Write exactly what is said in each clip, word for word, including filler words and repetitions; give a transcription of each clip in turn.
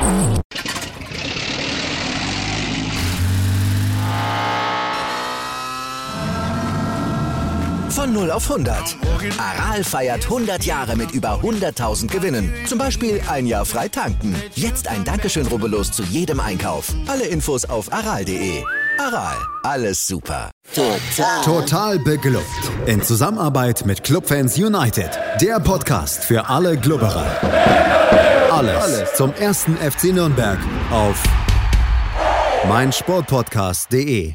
Von null auf hundert. Aral feiert hundert Jahre mit über hunderttausend Gewinnen. Zum Beispiel ein Jahr frei tanken. Jetzt ein Dankeschön, rubbellos zu jedem Einkauf. Alle Infos auf aral punkt de. Aral, alles super. Total. Total beglückt. In Zusammenarbeit mit Clubfans United. Der Podcast für alle Glubberer. Alles, alles zum ersten F C Nürnberg auf meinsportpodcast punkt de.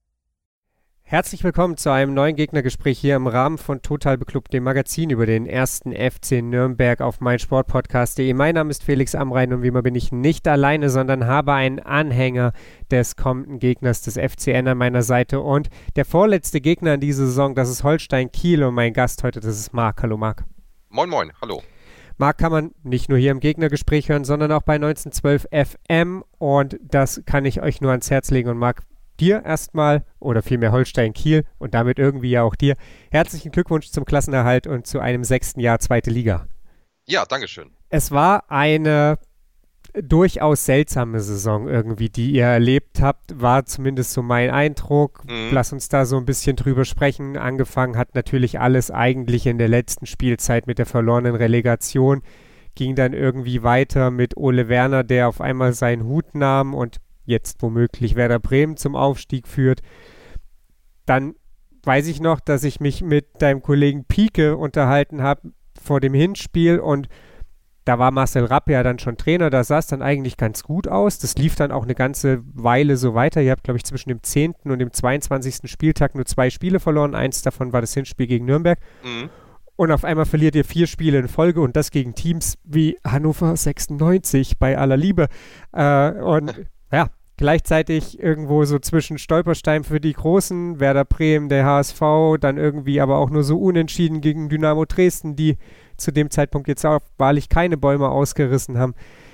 Herzlich willkommen zu einem neuen Gegnergespräch hier im Rahmen von Total Beklubbt, dem Magazin über den ersten F C Nürnberg auf meinsportpodcast punkt de. Mein Name ist Felix Amrain und wie immer bin ich nicht alleine, sondern habe einen Anhänger des kommenden Gegners des F C N an meiner Seite und der vorletzte Gegner in dieser Saison, das ist Holstein Kiel und mein Gast heute, das ist Marc. Hallo Marc. Moin moin, hallo. Marc kann man nicht nur hier im Gegnergespräch hören, sondern auch bei neunzehnhundertzwölf F M und das kann ich euch nur ans Herz legen und Marc, dir erstmal, oder vielmehr Holstein Kiel und damit irgendwie ja auch dir, herzlichen Glückwunsch zum Klassenerhalt und zu einem sechsten Jahr zweite Liga. Ja, dankeschön. Es war eine durchaus seltsame Saison irgendwie, die ihr erlebt habt, war zumindest so mein Eindruck. Mhm. Lass uns da so ein bisschen drüber sprechen. Angefangen hat natürlich alles eigentlich in der letzten Spielzeit mit der verlorenen Relegation, ging dann irgendwie weiter mit Ole Werner, der auf einmal seinen Hut nahm und jetzt womöglich Werder Bremen zum Aufstieg führt. Dann weiß ich noch, dass ich mich mit deinem Kollegen Pieke unterhalten habe vor dem Hinspiel und da war Marcel Rapp ja dann schon Trainer, da sah es dann eigentlich ganz gut aus. Das lief dann auch eine ganze Weile so weiter. Ihr habt, glaube ich, zwischen dem zehnten und dem zweiundzwanzigsten Spieltag nur zwei Spiele verloren. Eins davon war das Hinspiel gegen Nürnberg. Mhm. Und auf einmal verliert ihr vier Spiele in Folge und das gegen Teams wie Hannover sechsundneunzig, bei aller Liebe. Äh, und ja, gleichzeitig irgendwo so zwischen Stolperstein für die Großen, Werder Bremen, der H S V, dann irgendwie aber auch nur so unentschieden gegen Dynamo Dresden, die zu dem Zeitpunkt jetzt auch wahrlich keine Bäume ausgerissen haben.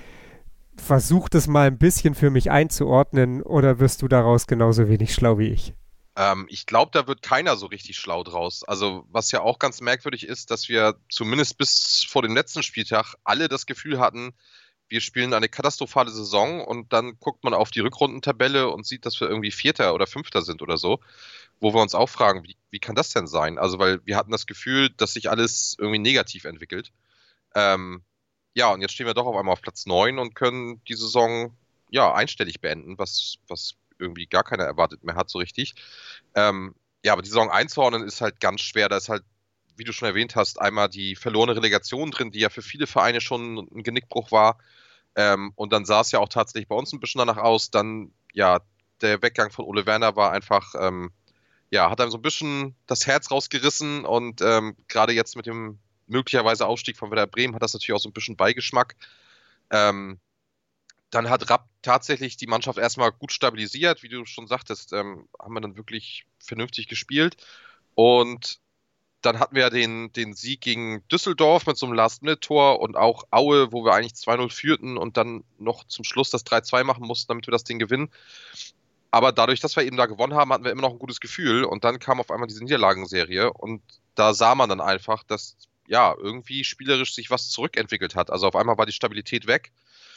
Versuch das mal ein bisschen für mich einzuordnen oder wirst du daraus genauso wenig schlau wie ich? Ähm, ich glaube, da wird keiner so richtig schlau draus. Also was ja auch ganz merkwürdig ist, dass wir zumindest bis vor dem letzten Spieltag alle das Gefühl hatten, wir spielen eine katastrophale Saison und dann guckt man auf die Rückrundentabelle und sieht, dass wir irgendwie Vierter oder Fünfter sind oder so, wo wir uns auch fragen, wie, wie kann das denn sein? Also weil wir hatten das Gefühl, dass sich alles irgendwie negativ entwickelt. Ähm, ja, und jetzt stehen wir doch auf einmal auf Platz neun und können die Saison ja einstellig beenden, was, was irgendwie gar keiner erwartet mehr hat so richtig. Ähm, ja, aber die Saison einzuordnen ist halt ganz schwer, da ist halt, wie du schon erwähnt hast, einmal die verlorene Relegation drin, die ja für viele Vereine schon ein Genickbruch war. Ähm, und dann sah es ja auch tatsächlich bei uns ein bisschen danach aus. Dann, ja, der Weggang von Ole Werner war einfach, ähm, ja, hat einem so ein bisschen das Herz rausgerissen. Und ähm, gerade jetzt mit dem möglicherweise Aufstieg von Werder Bremen hat das natürlich auch so ein bisschen Beigeschmack. Ähm, dann hat Rapp tatsächlich die Mannschaft erstmal gut stabilisiert. Wie du schon sagtest, ähm, haben wir dann wirklich vernünftig gespielt. Und dann hatten wir ja den, den Sieg gegen Düsseldorf mit so einem Last-Minute-Tor und auch Aue, wo wir eigentlich zwei null führten und dann noch zum Schluss das drei zwei machen mussten, damit wir das Ding gewinnen. Aber dadurch, dass wir eben da gewonnen haben, hatten wir immer noch ein gutes Gefühl und dann kam auf einmal diese Niederlagenserie und da sah man dann einfach, dass ja irgendwie spielerisch sich was zurückentwickelt hat. Also auf einmal war die Stabilität weg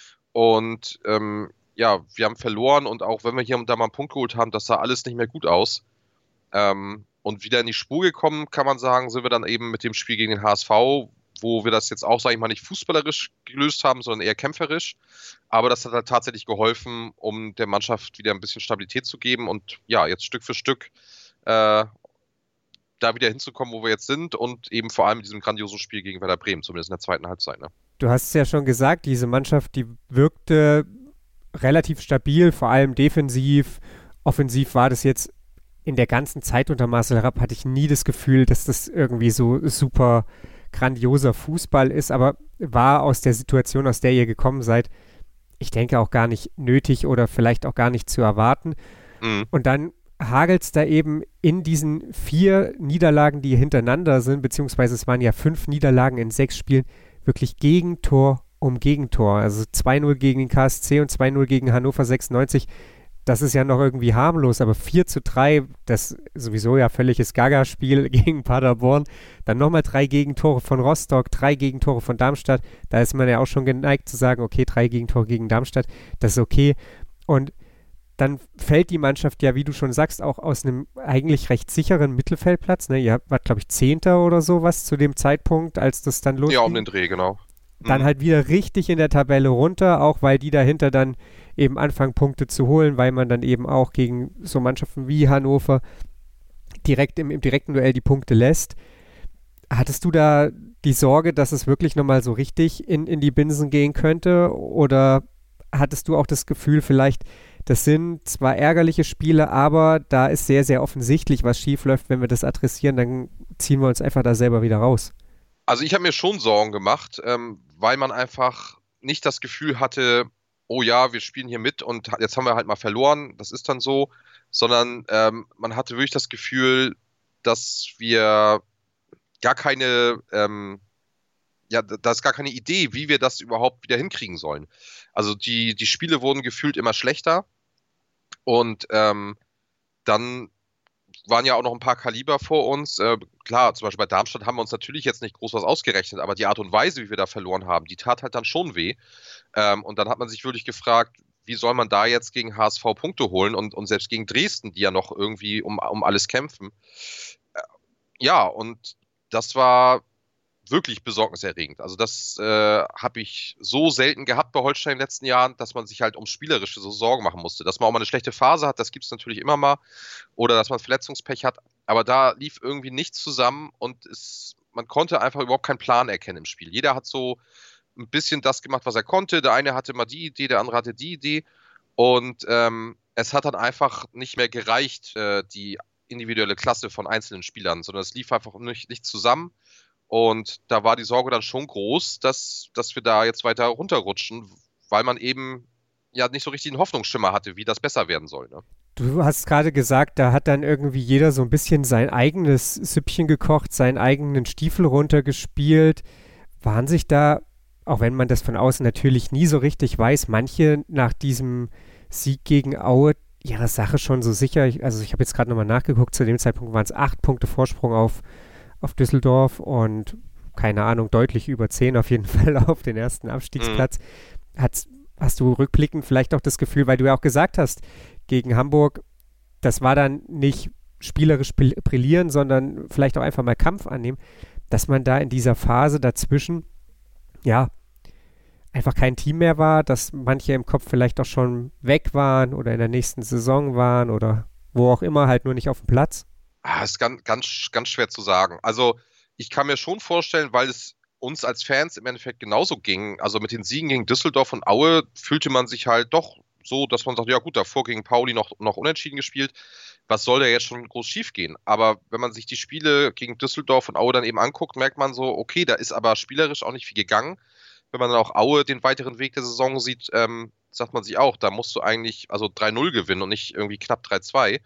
und ähm, ja, wir haben verloren und auch wenn wir hier und da mal einen Punkt geholt haben, das sah alles nicht mehr gut aus. Ähm, Und wieder in die Spur gekommen, kann man sagen, sind wir dann eben mit dem Spiel gegen den H S V, wo wir das jetzt auch, sage ich mal, nicht fußballerisch gelöst haben, sondern eher kämpferisch. Aber das hat halt tatsächlich geholfen, um der Mannschaft wieder ein bisschen Stabilität zu geben und ja, jetzt Stück für Stück äh, da wieder hinzukommen, wo wir jetzt sind und eben vor allem in diesem grandiosen Spiel gegen Werder Bremen, zumindest in der zweiten Halbzeit. Ne? Du hast es ja schon gesagt, diese Mannschaft, die wirkte relativ stabil, vor allem defensiv. Offensiv war das jetzt in der ganzen Zeit unter Marcel Rapp hatte ich nie das Gefühl, dass das irgendwie so super grandioser Fußball ist, aber war aus der Situation, aus der ihr gekommen seid, ich denke auch gar nicht nötig oder vielleicht auch gar nicht zu erwarten. Mhm. Und dann hagelt es da eben in diesen vier Niederlagen, die hintereinander sind, beziehungsweise es waren ja fünf Niederlagen in sechs Spielen, wirklich Gegentor um Gegentor. Also zwei null gegen den K S C und zwei null gegen Hannover sechsundneunzig. das ist ja noch irgendwie harmlos, aber vier zu drei, das sowieso ja völliges Gaga-Spiel gegen Paderborn, dann nochmal drei Gegentore von Rostock, drei Gegentore von Darmstadt, da ist man ja auch schon geneigt zu sagen, okay, drei Gegentore gegen Darmstadt, das ist okay. Und dann fällt die Mannschaft ja, wie du schon sagst, auch aus einem eigentlich recht sicheren Mittelfeldplatz. Ne? Ihr wart, glaube ich, Zehnter oder sowas zu dem Zeitpunkt, als das dann losging. Ja, um den Dreh, genau. Mhm. Dann halt wieder richtig in der Tabelle runter, auch weil die dahinter dann eben anfangen, Punkte zu holen, weil man dann eben auch gegen so Mannschaften wie Hannover direkt im, im direkten Duell die Punkte lässt. Hattest du da die Sorge, dass es wirklich nochmal so richtig in, in die Binsen gehen könnte? Oder hattest du auch das Gefühl, vielleicht, das sind zwar ärgerliche Spiele, aber da ist sehr, sehr offensichtlich, was schief läuft. Wenn wir das adressieren, dann ziehen wir uns einfach da selber wieder raus. Also ich habe mir schon Sorgen gemacht, ähm, weil man einfach nicht das Gefühl hatte, oh ja, wir spielen hier mit und jetzt haben wir halt mal verloren, das ist dann so, sondern ähm, man hatte wirklich das Gefühl, dass wir gar keine, ähm, ja, da ist gar keine Idee, wie wir das überhaupt wieder hinkriegen sollen. Also die, die Spiele wurden gefühlt immer schlechter und ähm, dann waren ja auch noch ein paar Kaliber vor uns. Äh, klar, zum Beispiel bei Darmstadt haben wir uns natürlich jetzt nicht groß was ausgerechnet, aber die Art und Weise, wie wir da verloren haben, die tat halt dann schon weh. Ähm, und dann hat man sich wirklich gefragt, wie soll man da jetzt gegen H S V Punkte holen und, und selbst gegen Dresden, die ja noch irgendwie um, um alles kämpfen. Äh, ja, und das war wirklich besorgniserregend. Also das äh, habe ich so selten gehabt bei Holstein in den letzten Jahren, dass man sich halt ums Spielerische so Sorgen machen musste. Dass man auch mal eine schlechte Phase hat, das gibt es natürlich immer mal. Oder dass man Verletzungspech hat. Aber da lief irgendwie nichts zusammen und es, man konnte einfach überhaupt keinen Plan erkennen im Spiel. Jeder hat so ein bisschen das gemacht, was er konnte. Der eine hatte mal die Idee, der andere hatte die Idee. Und ähm, es hat dann einfach nicht mehr gereicht, äh, die individuelle Klasse von einzelnen Spielern, sondern es lief einfach nicht, nicht zusammen. Und da war die Sorge dann schon groß, dass, dass wir da jetzt weiter runterrutschen, weil man eben ja nicht so richtig einen Hoffnungsschimmer hatte, wie das besser werden soll. Ne? Du hast gerade gesagt, da hat dann irgendwie jeder so ein bisschen sein eigenes Süppchen gekocht, seinen eigenen Stiefel runtergespielt. Waren sich da, auch wenn man das von außen natürlich nie so richtig weiß, manche nach diesem Sieg gegen Aue ihrer Sache schon so sicher? Ich, also ich habe jetzt gerade nochmal nachgeguckt, zu dem Zeitpunkt waren es acht Punkte Vorsprung auf auf Düsseldorf und, keine Ahnung, deutlich über zehn auf jeden Fall auf den ersten Abstiegsplatz. Mhm. Hast, hast du rückblickend vielleicht auch das Gefühl, weil du ja auch gesagt hast, gegen Hamburg, das war dann nicht spielerisch brillieren, sondern vielleicht auch einfach mal Kampf annehmen, dass man da in dieser Phase dazwischen, ja, einfach kein Team mehr war, dass manche im Kopf vielleicht auch schon weg waren oder in der nächsten Saison waren oder wo auch immer, halt nur nicht auf dem Platz? Ah, ist ganz, ganz, ganz schwer zu sagen. Also ich kann mir schon vorstellen, weil es uns als Fans im Endeffekt genauso ging, also mit den Siegen gegen Düsseldorf und Aue fühlte man sich halt doch so, dass man sagt, ja gut, davor gegen Pauli noch, noch unentschieden gespielt, was soll da jetzt schon groß schief gehen? Aber wenn man sich die Spiele gegen Düsseldorf und Aue dann eben anguckt, merkt man so, okay, da ist aber spielerisch auch nicht viel gegangen. Wenn man dann auch Aue den weiteren Weg der Saison sieht, ähm, sagt man sich auch, da musst du eigentlich also drei null gewinnen und nicht irgendwie knapp drei zwei.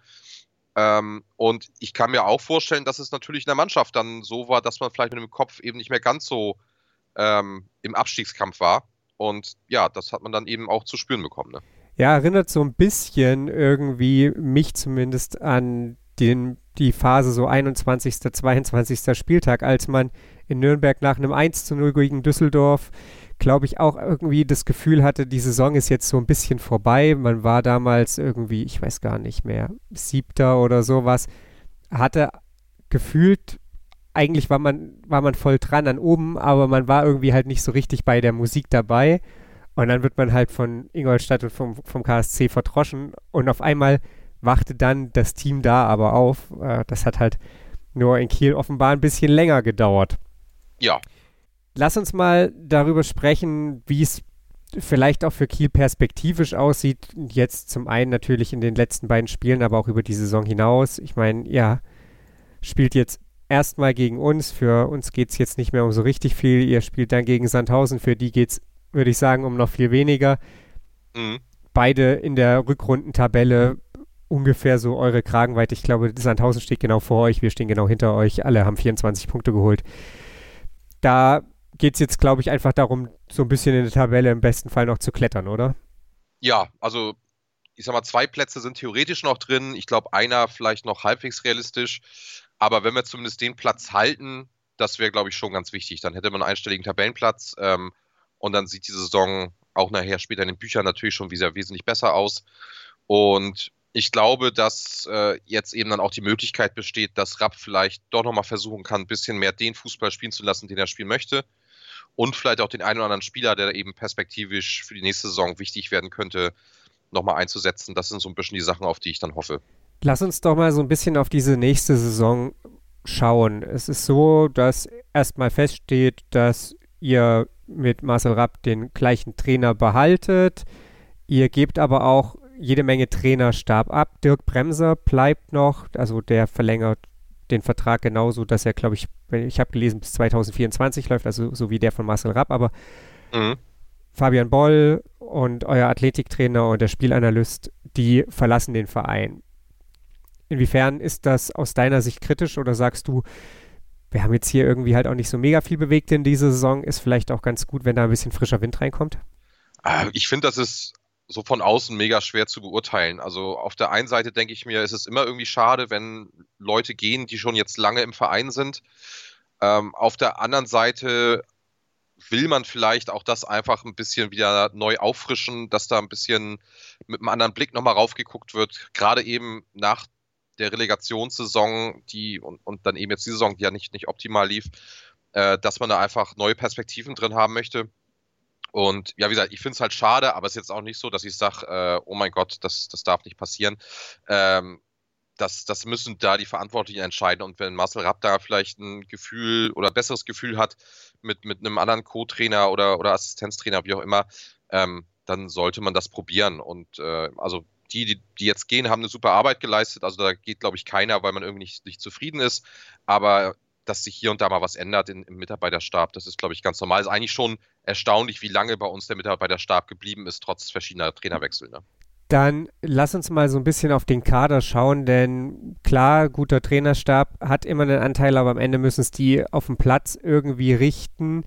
Ähm, und ich kann mir auch vorstellen, dass es natürlich in der Mannschaft dann so war, dass man vielleicht mit dem Kopf eben nicht mehr ganz so ähm, im Abstiegskampf war. Und ja, das hat man dann eben auch zu spüren bekommen. Ne? Ja, erinnert so ein bisschen irgendwie mich zumindest an den, die Phase so einundzwanzigsten, zweiundzwanzigsten Spieltag, als man in Nürnberg nach einem eins zu null gegen Düsseldorf, glaube ich, auch irgendwie das Gefühl hatte, die Saison ist jetzt so ein bisschen vorbei. Man war damals irgendwie, ich weiß gar nicht mehr, Siebter oder sowas, hatte gefühlt, eigentlich war man, war man voll dran an oben, aber man war irgendwie halt nicht so richtig bei der Musik dabei. Und dann wird man halt von Ingolstadt und vom, vom K S C verdroschen und auf einmal wachte dann das Team da aber auf. Äh, das hat halt nur in Kiel offenbar ein bisschen länger gedauert. Ja. Lass uns mal darüber sprechen, wie es vielleicht auch für Kiel perspektivisch aussieht. Jetzt zum einen natürlich in den letzten beiden Spielen, aber auch über die Saison hinaus. Ich meine, ja, spielt jetzt erstmal gegen uns. Für uns geht es jetzt nicht mehr um so richtig viel. Ihr spielt dann gegen Sandhausen. Für die geht es, würde ich sagen, um noch viel weniger. Mhm. Beide in der Rückrundentabelle ungefähr so eure Kragenweite. Ich glaube, Sandhausen steht genau vor euch. Wir stehen genau hinter euch. Alle haben vierundzwanzig Punkte geholt. Da geht es jetzt, glaube ich, einfach darum, so ein bisschen in der Tabelle im besten Fall noch zu klettern, oder? Ja, also ich sag mal, zwei Plätze sind theoretisch noch drin. Ich glaube, einer vielleicht noch halbwegs realistisch. Aber wenn wir zumindest den Platz halten, das wäre, glaube ich, schon ganz wichtig. Dann hätte man einen einstelligen Tabellenplatz ähm, und dann sieht die Saison auch nachher später in den Büchern natürlich schon wieder wesentlich besser aus. Und ich glaube, dass äh, jetzt eben dann auch die Möglichkeit besteht, dass Rapp vielleicht doch nochmal versuchen kann, ein bisschen mehr den Fußball spielen zu lassen, den er spielen möchte. Und vielleicht auch den einen oder anderen Spieler, der eben perspektivisch für die nächste Saison wichtig werden könnte, nochmal einzusetzen. Das sind so ein bisschen die Sachen, auf die ich dann hoffe. Lass uns doch mal so ein bisschen auf diese nächste Saison schauen. Es ist so, dass erstmal feststeht, dass ihr mit Marcel Rapp den gleichen Trainer behaltet. Ihr gebt aber auch jede Menge Trainerstab ab. Dirk Bremser bleibt noch, also der verlängert den Vertrag genauso, dass er, glaube ich, ich habe gelesen, bis zwanzig vierundzwanzig läuft, also so wie der von Marcel Rapp, aber mhm. Fabian Boll und euer Athletiktrainer und der Spielanalyst, die verlassen den Verein. Inwiefern ist das aus deiner Sicht kritisch oder sagst du, wir haben jetzt hier irgendwie halt auch nicht so mega viel bewegt in dieser Saison, ist vielleicht auch ganz gut, wenn da ein bisschen frischer Wind reinkommt? Ich finde, das ist so von außen mega schwer zu beurteilen. Also auf der einen Seite denke ich mir, ist es immer irgendwie schade, wenn Leute gehen, die schon jetzt lange im Verein sind. Ähm, auf der anderen Seite will man vielleicht auch das einfach ein bisschen wieder neu auffrischen, dass da ein bisschen mit einem anderen Blick nochmal raufgeguckt wird. Gerade eben nach der Relegationssaison, die und, und dann eben jetzt die Saison, die ja nicht, nicht optimal lief, äh, dass man da einfach neue Perspektiven drin haben möchte. Und ja, wie gesagt, ich finde es halt schade, aber es ist jetzt auch nicht so, dass ich sage, äh, oh mein Gott, das, das darf nicht passieren. Ähm, das, das müssen da die Verantwortlichen entscheiden. Und wenn Marcel Rapp da vielleicht ein Gefühl oder ein besseres Gefühl hat mit, mit einem anderen Co-Trainer oder, oder Assistenztrainer, wie auch immer, ähm, dann sollte man das probieren. Und äh, also die, die, die jetzt gehen, haben eine super Arbeit geleistet. Also da geht, glaube ich, keiner, weil man irgendwie nicht, nicht zufrieden ist. Aber dass sich hier und da mal was ändert in, im Mitarbeiterstab, das ist, glaube ich, ganz normal. Es ist eigentlich schon erstaunlich, wie lange bei uns der Mitarbeiterstab geblieben ist, trotz verschiedener Trainerwechsel. Ne? Dann lass uns mal so ein bisschen auf den Kader schauen, denn klar, guter Trainerstab hat immer einen Anteil, aber am Ende müssen es die auf dem Platz irgendwie richten.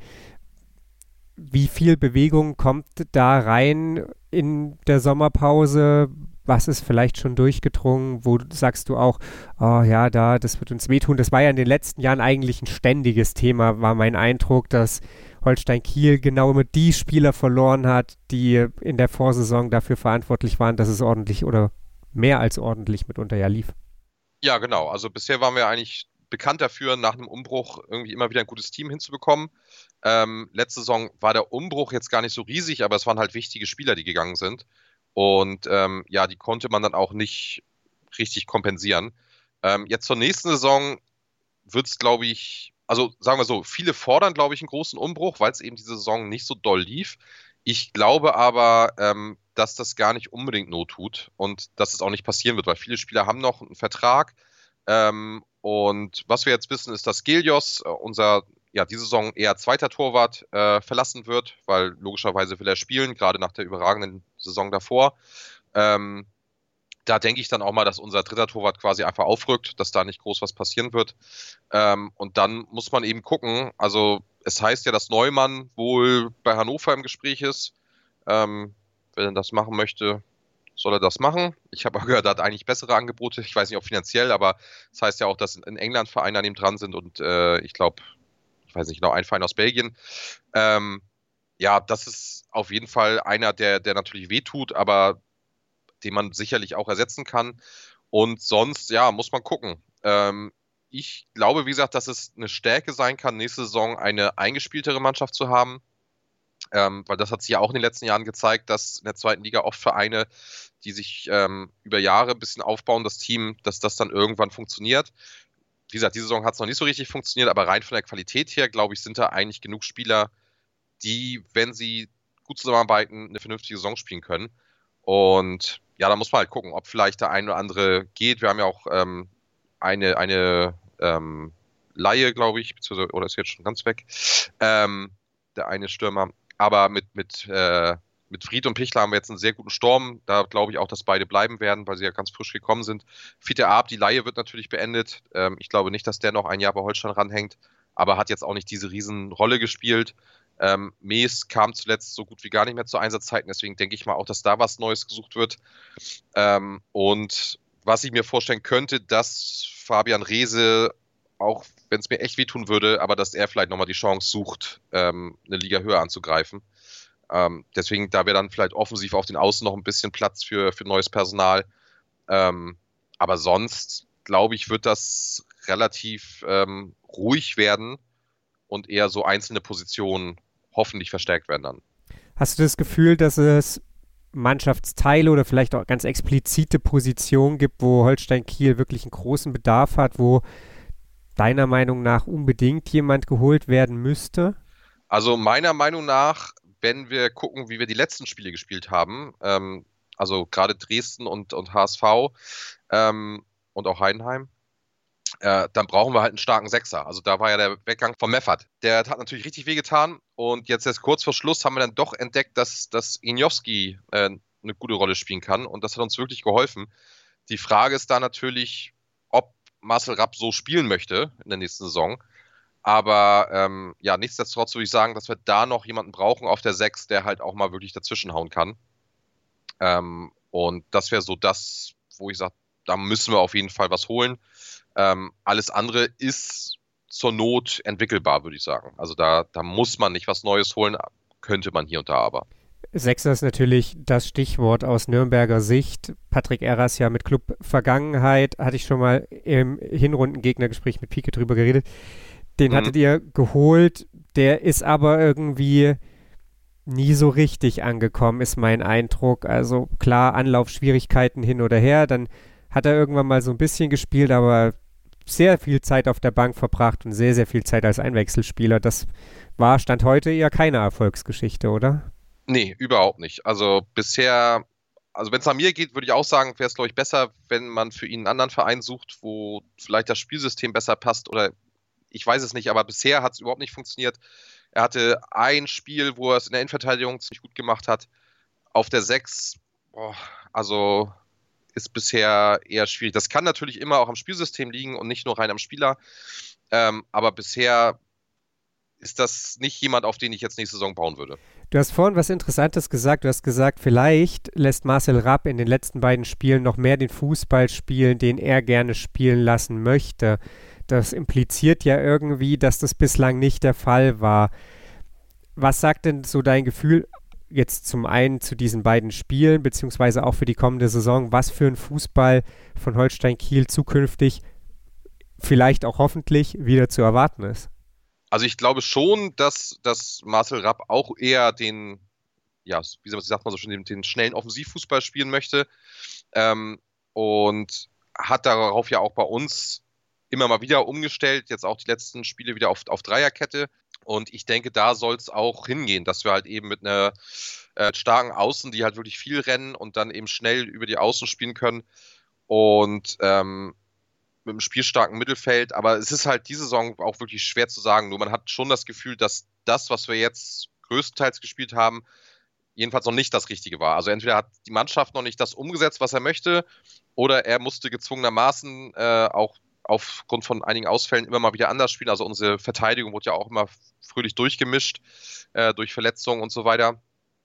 Wie viel Bewegung kommt da rein in der Sommerpause? Was ist vielleicht schon durchgedrungen? Wo sagst du auch, oh ja, da, das wird uns wehtun. Das war ja in den letzten Jahren eigentlich ein ständiges Thema, war mein Eindruck, dass Holstein Kiel genau immer die Spieler verloren hat, die in der Vorsaison dafür verantwortlich waren, dass es ordentlich oder mehr als ordentlich mitunter ja lief. Ja, genau. Also bisher waren wir eigentlich bekannt dafür, nach einem Umbruch irgendwie immer wieder ein gutes Team hinzubekommen. Ähm, letzte Saison war der Umbruch jetzt gar nicht so riesig, aber es waren halt wichtige Spieler, die gegangen sind. Und ähm, ja, die konnte man dann auch nicht richtig kompensieren. Ähm, jetzt zur nächsten Saison wird es, glaube ich, also sagen wir so, viele fordern, glaube ich, einen großen Umbruch, weil es eben diese Saison nicht so doll lief. Ich glaube aber, ähm, dass das gar nicht unbedingt not tut und dass es auch nicht passieren wird, weil viele Spieler haben noch einen Vertrag. Ähm, und was wir jetzt wissen, ist, dass Gelios, äh, unser ja, diese Saison eher zweiter Torwart äh, verlassen wird, weil logischerweise will er spielen, gerade nach der überragenden Saison davor. Ähm, da denke ich dann auch mal, dass unser dritter Torwart quasi einfach aufrückt, dass da nicht groß was passieren wird. Ähm, und dann muss man eben gucken, also es heißt ja, dass Neumann wohl bei Hannover im Gespräch ist. Ähm, wenn er das machen möchte, soll er das machen. Ich habe auch gehört, er hat eigentlich bessere Angebote. Ich weiß nicht, ob finanziell, aber es heißt ja auch, dass in England Vereine an ihm dran sind und äh, ich glaube, ich weiß nicht genau, ein Verein aus Belgien. Ähm, ja, das ist auf jeden Fall einer, der, der natürlich wehtut, aber den man sicherlich auch ersetzen kann. Und sonst, ja, muss man gucken. Ähm, ich glaube, wie gesagt, dass es eine Stärke sein kann, nächste Saison eine eingespieltere Mannschaft zu haben. Ähm, weil das hat sich ja auch in den letzten Jahren gezeigt, dass in der zweiten Liga oft Vereine, die sich ähm, über Jahre ein bisschen aufbauen, das Team, dass das dann irgendwann funktioniert. Wie gesagt, diese Saison hat es noch nicht so richtig funktioniert, aber rein von der Qualität her, glaube ich, sind da eigentlich genug Spieler, die, wenn sie gut zusammenarbeiten, eine vernünftige Saison spielen können. Und ja, da muss man halt gucken, ob vielleicht der eine oder andere geht. Wir haben ja auch ähm, eine, eine ähm, Laie, glaube ich, beziehungsweise, oder ist jetzt schon ganz weg, ähm, der eine Stürmer. Aber mit, mit, äh, mit Fried und Pichler haben wir jetzt einen sehr guten Sturm. Da glaube ich auch, dass beide bleiben werden, weil sie ja ganz frisch gekommen sind. Fiete Arp, die Laie wird natürlich beendet. Ähm, ich glaube nicht, dass der noch ein Jahr bei Holstein ranhängt, aber hat jetzt auch nicht diese Riesenrolle gespielt. Ähm, Mees kam zuletzt so gut wie gar nicht mehr zu Einsatzzeiten, deswegen denke ich mal auch, dass da was Neues gesucht wird. Ähm, und was ich mir vorstellen könnte, dass Fabian Reese, auch wenn es mir echt wehtun würde, aber dass er vielleicht nochmal die Chance sucht, ähm, eine Liga höher anzugreifen. Ähm, deswegen, da wäre dann vielleicht offensiv auf den Außen noch ein bisschen Platz für, für neues Personal. Ähm, aber sonst, glaube ich, wird das relativ ähm, ruhig werden und eher so einzelne Positionen hoffentlich verstärkt werden dann. Hast du das Gefühl, dass es Mannschaftsteile oder vielleicht auch ganz explizite Positionen gibt, wo Holstein Kiel wirklich einen großen Bedarf hat, wo deiner Meinung nach unbedingt jemand geholt werden müsste? Also meiner Meinung nach, wenn wir gucken, wie wir die letzten Spiele gespielt haben, ähm, also gerade Dresden und, und H S V ähm, und auch Heidenheim, äh, dann brauchen wir halt einen starken Sechser. Also da war ja der Weggang von Meffert. Der hat natürlich richtig wehgetan und jetzt erst kurz vor Schluss haben wir dann doch entdeckt, dass, dass Injowski äh, eine gute Rolle spielen kann und das hat uns wirklich geholfen. Die Frage ist da natürlich, ob Marcel Rapp so spielen möchte in der nächsten Saison. Aber ähm, ja, nichtsdestotrotz würde ich sagen, dass wir da noch jemanden brauchen auf der sechs, der halt auch mal wirklich dazwischenhauen kann. Ähm, und das wäre so das, wo ich sage, da müssen wir auf jeden Fall was holen. Ähm, alles andere ist zur Not entwickelbar, würde ich sagen. Also da, da muss man nicht was Neues holen, könnte man hier und da aber. Sechser ist natürlich das Stichwort aus Nürnberger Sicht. Patrick Erras ja mit Club-Vergangenheit, hatte ich schon mal im Hinrundengegnergespräch mit Pike drüber geredet. Den Mhm. hattet ihr geholt, der ist aber irgendwie nie so richtig angekommen, ist mein Eindruck. Also klar, Anlaufschwierigkeiten hin oder her, dann hat er irgendwann mal so ein bisschen gespielt, aber sehr viel Zeit auf der Bank verbracht und sehr, sehr viel Zeit als Einwechselspieler. Das war, Stand heute, eher keine Erfolgsgeschichte, oder? Nee, überhaupt nicht. Also bisher, also wenn es nach mir geht, würde ich auch sagen, wäre es, glaube ich, besser, wenn man für ihn einen anderen Verein sucht, wo vielleicht das Spielsystem besser passt oder ich weiß es nicht, aber bisher hat es überhaupt nicht funktioniert. Er hatte ein Spiel, wo er es in der Innenverteidigung ziemlich gut gemacht hat. Auf der sechs, boah, also ist bisher eher schwierig. Das kann natürlich immer auch am Spielsystem liegen und nicht nur rein am Spieler. Ähm, aber bisher ist das nicht jemand, auf den ich jetzt nächste Saison bauen würde. Du hast vorhin was Interessantes gesagt. Du hast gesagt, vielleicht lässt Marcel Rapp in den letzten beiden Spielen noch mehr den Fußball spielen, den er gerne spielen lassen möchte. Das impliziert ja irgendwie, dass das bislang nicht der Fall war. Was sagt denn so dein Gefühl jetzt zum einen zu diesen beiden Spielen, beziehungsweise auch für die kommende Saison, was für ein Fußball von Holstein Kiel zukünftig vielleicht auch hoffentlich wieder zu erwarten ist? Also ich glaube schon, dass, dass Marcel Rapp auch eher den, ja, wie sagt man so schön, den, den schnellen Offensivfußball spielen möchte ähm, und hat darauf ja auch bei uns immer mal wieder umgestellt, jetzt auch die letzten Spiele wieder auf, auf Dreierkette. Und ich denke, da soll es auch hingehen, dass wir halt eben mit einer äh, starken Außen, die halt wirklich viel rennen und dann eben schnell über die Außen spielen können und ähm, mit einem spielstarken Mittelfeld. Aber es ist halt diese Saison auch wirklich schwer zu sagen. Nur man hat schon das Gefühl, dass das, was wir jetzt größtenteils gespielt haben, jedenfalls noch nicht das Richtige war. Also entweder hat die Mannschaft noch nicht das umgesetzt, was er möchte, oder er musste gezwungenermaßen äh, auch aufgrund von einigen Ausfällen immer mal wieder anders spielen. Also unsere Verteidigung wurde ja auch immer fröhlich durchgemischt äh, durch Verletzungen und so weiter.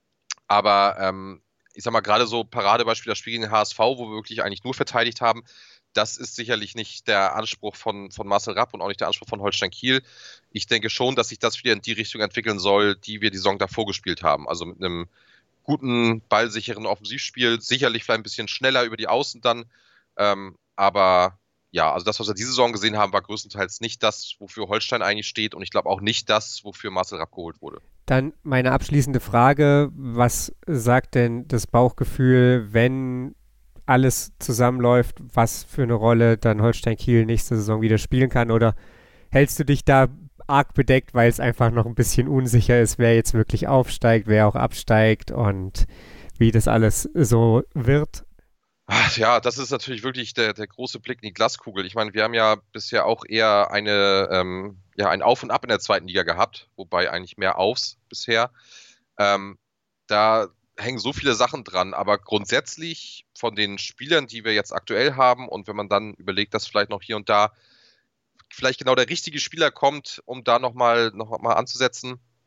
Aber ähm, ich sag mal, gerade so Paradebeispiel das Spiel gegen den H S V, wo wir wirklich eigentlich nur verteidigt haben, das ist sicherlich nicht der Anspruch von, von Marcel Rapp und auch nicht der Anspruch von Holstein Kiel. Ich denke schon, dass sich das wieder in die Richtung entwickeln soll, die wir die Saison davor gespielt haben. Also mit einem guten, ballsicheren Offensivspiel, sicherlich vielleicht ein bisschen schneller über die Außen dann, ähm, aber ja, also das, was wir diese Saison gesehen haben, war größtenteils nicht das, wofür Holstein eigentlich steht und ich glaube auch nicht das, wofür Marcel Rapp geholt wurde. Dann meine abschließende Frage, was sagt denn das Bauchgefühl, wenn alles zusammenläuft, was für eine Rolle dann Holstein Kiel nächste Saison wieder spielen kann, oder hältst du dich da arg bedeckt, weil es einfach noch ein bisschen unsicher ist, wer jetzt wirklich aufsteigt, wer auch absteigt und wie das alles so wird? Ach, ja, das ist natürlich wirklich der, der große Blick in die Glaskugel. Ich meine, wir haben ja bisher auch eher eine, ähm, ja, ein Auf und Ab in der zweiten Liga gehabt, wobei eigentlich mehr Aufs bisher. Ähm, da hängen so viele Sachen dran, aber grundsätzlich von den Spielern, die wir jetzt aktuell haben und wenn man dann überlegt, dass vielleicht noch hier und da vielleicht genau der richtige Spieler kommt, um da nochmal noch mal anzusetzen,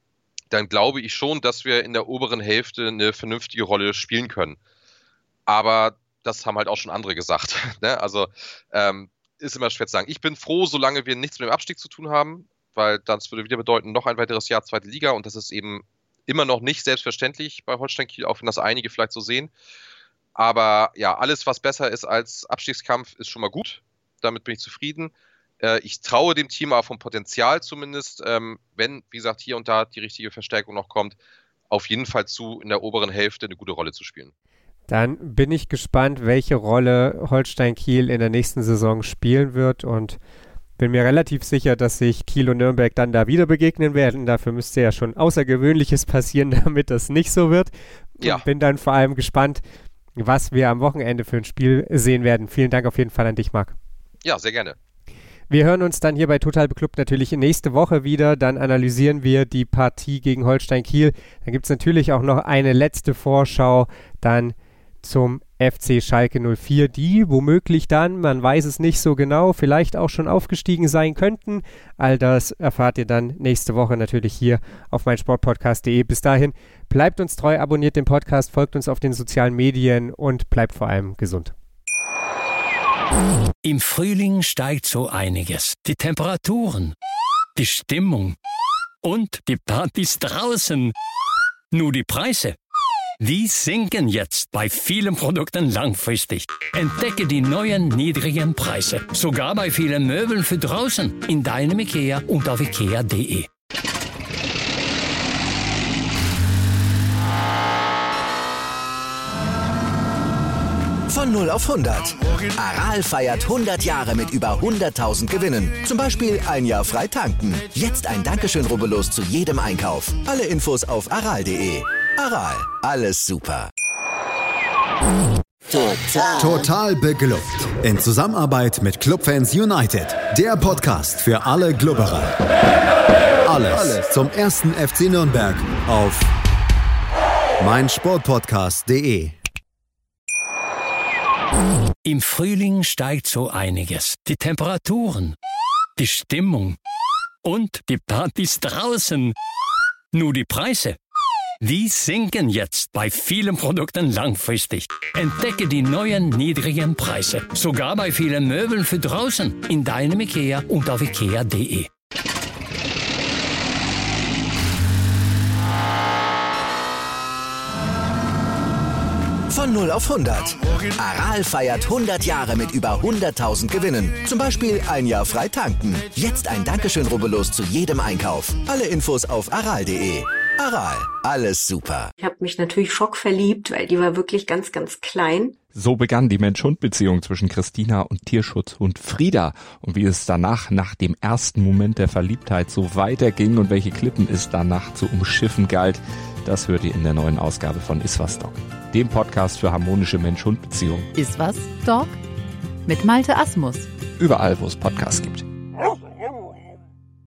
dann glaube ich schon, dass wir in der oberen Hälfte eine vernünftige Rolle spielen können. Aber das haben halt auch schon andere gesagt. Ne? Also ähm, ist immer schwer zu sagen. Ich bin froh, solange wir nichts mit dem Abstieg zu tun haben, weil das würde wieder bedeuten, noch ein weiteres Jahr zweite Liga und das ist eben immer noch nicht selbstverständlich bei Holstein Kiel, auch wenn das einige vielleicht so sehen. Aber ja, alles, was besser ist als Abstiegskampf, ist schon mal gut. Damit bin ich zufrieden. Äh, ich traue dem Team auch vom Potenzial zumindest, ähm, wenn, wie gesagt, hier und da die richtige Verstärkung noch kommt, auf jeden Fall zu, in der oberen Hälfte eine gute Rolle zu spielen. Dann bin ich gespannt, welche Rolle Holstein Kiel in der nächsten Saison spielen wird und bin mir relativ sicher, dass sich Kiel und Nürnberg dann da wieder begegnen werden. Dafür müsste ja schon Außergewöhnliches passieren, damit das nicht so wird. Ja. Und bin dann vor allem gespannt, was wir am Wochenende für ein Spiel sehen werden. Vielen Dank auf jeden Fall an dich, Marc. Ja, sehr gerne. Wir hören uns dann hier bei Total Beklubbt natürlich nächste Woche wieder. Dann analysieren wir die Partie gegen Holstein Kiel. Dann gibt es natürlich auch noch eine letzte Vorschau dann zum F C Schalke null vier, die womöglich dann, man weiß es nicht so genau, vielleicht auch schon aufgestiegen sein könnten. All das erfahrt ihr dann nächste Woche natürlich hier auf meinsportpodcast punkt de. Bis dahin, bleibt uns treu, abonniert den Podcast, folgt uns auf den sozialen Medien und bleibt vor allem gesund. Im Frühling steigt so einiges. Die Temperaturen, die Stimmung und die Partys draußen. Nur die Preise, die sinken jetzt bei vielen Produkten langfristig. Entdecke die neuen niedrigen Preise. Sogar bei vielen Möbeln für draußen. In deinem IKEA und auf ikea punkt de. Von null auf hundert. Aral feiert hundert Jahre mit über hunderttausend Gewinnen. Zum Beispiel ein Jahr frei tanken. Jetzt ein Dankeschön, rubbellos zu jedem Einkauf. Alle Infos auf aral punkt de. Aral, alles super. Total. Total beglückt. In Zusammenarbeit mit Clubfans United. Der Podcast für alle Glubberer. Alles, Alles zum ersten F C Nürnberg auf meinsportpodcast punkt de. Im Frühling steigt so einiges. Die Temperaturen, die Stimmung und die Partys draußen. Nur die Preise, die sinken jetzt bei vielen Produkten langfristig. Entdecke die neuen niedrigen Preise. Sogar bei vielen Möbeln für draußen. In deinem IKEA und auf ikea punkt de. Von null auf hundert. Aral feiert hundert Jahre mit über hunderttausend Gewinnen. Zum Beispiel ein Jahr frei tanken. Jetzt ein Dankeschön, rubbellos zu jedem Einkauf. Alle Infos auf aral punkt de. Aral, alles super. Ich habe mich natürlich schockverliebt, weil die war wirklich ganz, ganz klein. So begann die Mensch-Hund-Beziehung zwischen Christina und Tierschutzhund Frieda. Und wie es danach, nach dem ersten Moment der Verliebtheit, so weiterging und welche Klippen es danach zu umschiffen galt, das hört ihr in der neuen Ausgabe von Iswas Dog, dem Podcast für harmonische Mensch-Hund-Beziehungen. Iswas Dog mit Malte Asmus. Überall, wo es Podcasts gibt.